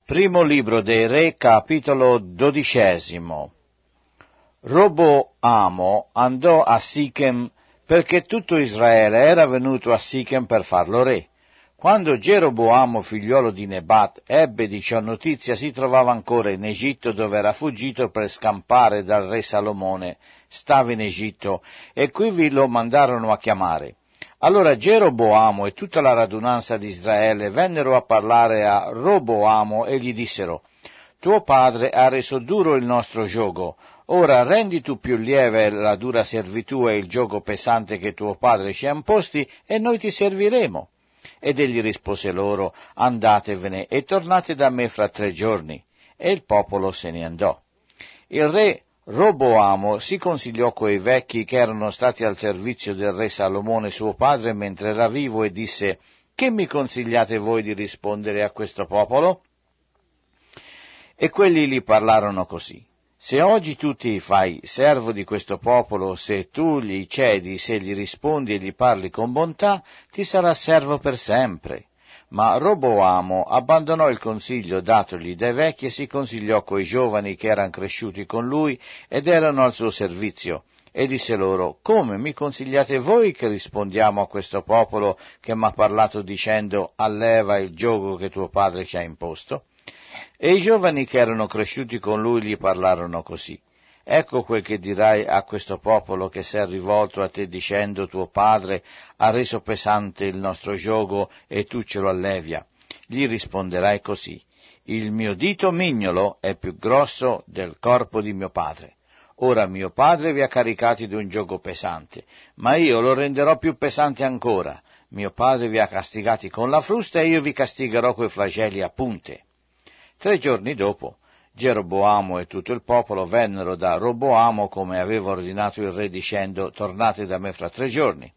Primo libro dei Re, capitolo 12. Roboamo andò a Sichem perché tutto Israele era venuto a Sichem per farlo re. Quando Geroboamo, figliolo di Nebat, ebbe di ciò notizia, si trovava ancora in Egitto, dove era fuggito per scampare dal re Salomone. Stava in Egitto, e quivi lo mandarono a chiamare. Allora Geroboamo e tutta la radunanza di Israele vennero a parlare a Roboamo e gli dissero: tuo padre ha reso duro il nostro giogo, ora rendi tu più lieve la dura servitù e il giogo pesante che tuo padre ci ha imposti, e noi ti serviremo. Ed egli rispose loro: andatevene e tornate da me fra 3 giorni. E il popolo se ne andò. Il re Roboamo si consigliò coi vecchi che erano stati al servizio del re Salomone suo padre mentre era vivo e disse: che mi consigliate voi di rispondere a questo popolo? E quelli gli parlarono così: se oggi tu ti fai servo di questo popolo, se tu gli cedi, se gli rispondi e gli parli con bontà, ti sarà servo per sempre. Ma Roboamo abbandonò il consiglio datogli dai vecchi e si consigliò coi giovani che erano cresciuti con lui ed erano al suo servizio, e disse loro: come mi consigliate voi che rispondiamo a questo popolo che m'ha parlato dicendo: alleva il giogo che tuo padre ci ha imposto? E i giovani che erano cresciuti con lui gli parlarono così: ecco quel che dirai a questo popolo che si è rivolto a te dicendo: tuo padre ha reso pesante il nostro giogo e tu ce lo allevia. Gli risponderai così: il mio dito mignolo è più grosso del corpo di mio padre. Ora mio padre vi ha caricati di un giogo pesante, ma io lo renderò più pesante ancora. Mio padre vi ha castigati con la frusta e io vi castigherò coi flagelli a punte. 3 giorni dopo, Geroboamo e tutto il popolo vennero da Roboamo come aveva ordinato il re dicendo: tornate da me fra 3 giorni.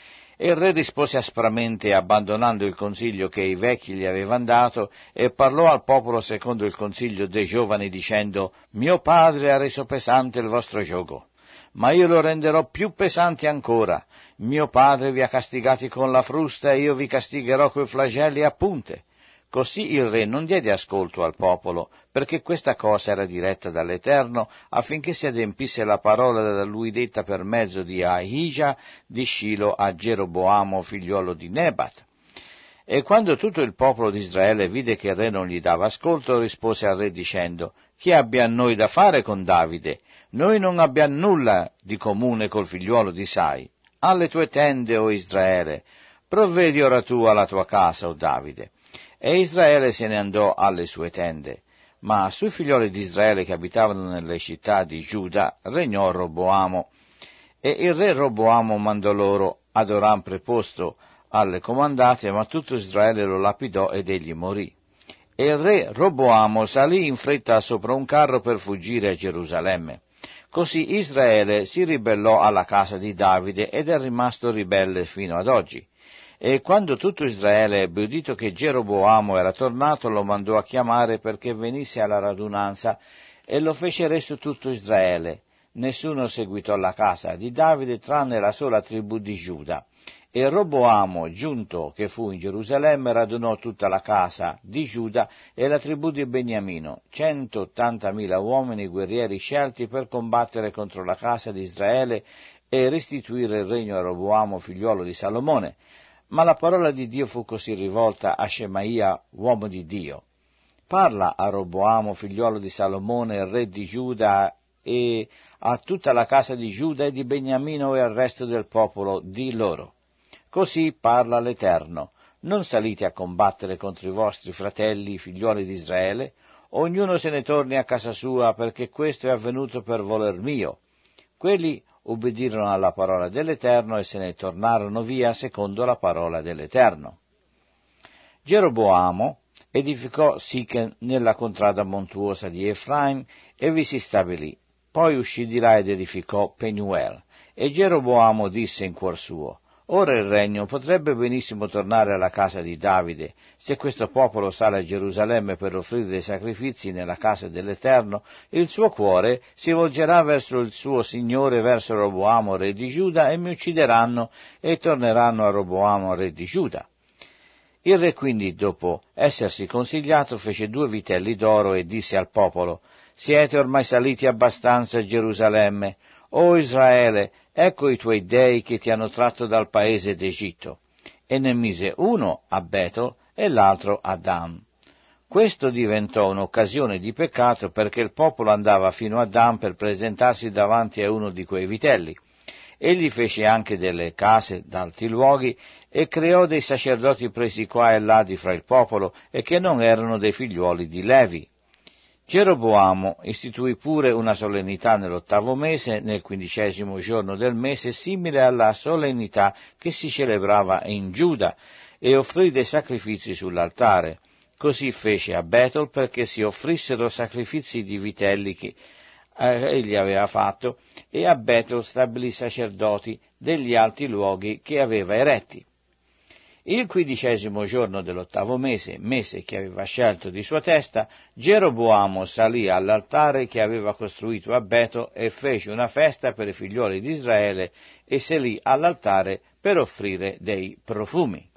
E il re rispose aspramente, abbandonando il consiglio che i vecchi gli avevano dato, e parlò al popolo secondo il consiglio dei giovani dicendo: mio padre ha reso pesante il vostro giogo, ma io lo renderò più pesante ancora. Mio padre vi ha castigati con la frusta e io vi castigherò coi flagelli a punte. Così il re non diede ascolto al popolo, perché questa cosa era diretta dall'Eterno, affinché si adempisse la parola da lui detta per mezzo di Ahija di Scilo a Geroboamo, figliuolo di Nebat. E quando tutto il popolo di Israele vide che il re non gli dava ascolto, rispose al re dicendo: chi abbia a noi da fare con Davide? Noi non abbiamo nulla di comune col figliuolo di Sai. Alle tue tende, o Israele, provvedi ora tu alla tua casa, o Davide. E Israele se ne andò alle sue tende, ma sui figlioli di Israele che abitavano nelle città di Giuda regnò Roboamo. E il re Roboamo mandò loro ad Oram preposto alle comandate, ma tutto Israele lo lapidò ed egli morì. E il re Roboamo salì in fretta sopra un carro per fuggire a Gerusalemme. Così Israele si ribellò alla casa di Davide ed è rimasto ribelle fino ad oggi. E quando tutto Israele ebbe udito che Geroboamo era tornato, lo mandò a chiamare perché venisse alla radunanza, e lo fece resto tutto Israele. Nessuno seguitò la casa di Davide, tranne la sola tribù di Giuda. E Roboamo, giunto che fu in Gerusalemme, radunò tutta la casa di Giuda e la tribù di Beniamino, 180.000 uomini guerrieri scelti per combattere contro la casa di Israele e restituire il regno a Roboamo, figliuolo di Salomone. Ma la parola di Dio fu così rivolta a Shemaia, uomo di Dio: parla a Roboamo, figliuolo di Salomone, re di Giuda, e a tutta la casa di Giuda e di Beniamino e al resto del popolo, di loro: così parla l'Eterno: non salite a combattere contro i vostri fratelli, figliuoli di Israele, ognuno se ne torni a casa sua, perché questo è avvenuto per voler mio. Quelli ubbidirono alla parola dell'Eterno e se ne tornarono via secondo la parola dell'Eterno. Geroboamo edificò Sichem nella contrada montuosa di Efraim e vi si stabilì. Poi uscì di là ed edificò Penuel. E Geroboamo disse in cuor suo: ora il regno potrebbe benissimo tornare alla casa di Davide, se questo popolo sale a Gerusalemme per offrire dei sacrifici nella casa dell'Eterno, il suo cuore si volgerà verso il suo Signore, verso Roboamo, re di Giuda, e mi uccideranno e torneranno a Roboamo, re di Giuda. Il re quindi, dopo essersi consigliato, fece 2 vitelli d'oro e disse al popolo: «Siete ormai saliti abbastanza a Gerusalemme. O Israele, ecco i tuoi dei che ti hanno tratto dal paese d'Egitto». E ne mise uno a Betel e l'altro a Dan. Questo diventò un'occasione di peccato perché il popolo andava fino a Dan per presentarsi davanti a uno di quei vitelli. Egli fece anche delle case d'alti luoghi e creò dei sacerdoti presi qua e là di fra il popolo e che non erano dei figliuoli di Levi. Geroboamo istituì pure una solennità nell'8° mese, nel 15° giorno del mese, simile alla solennità che si celebrava in Giuda, e offrì dei sacrifici sull'altare. Così fece a Betel perché si offrissero sacrifici di vitelli che egli aveva fatto, e a Betel stabilì sacerdoti degli alti luoghi che aveva eretti. Il 15° giorno dell'8° mese, mese che aveva scelto di sua testa, Geroboamo salì all'altare che aveva costruito a Betel e fece una festa per i figlioli di Israele e salì all'altare per offrire dei profumi.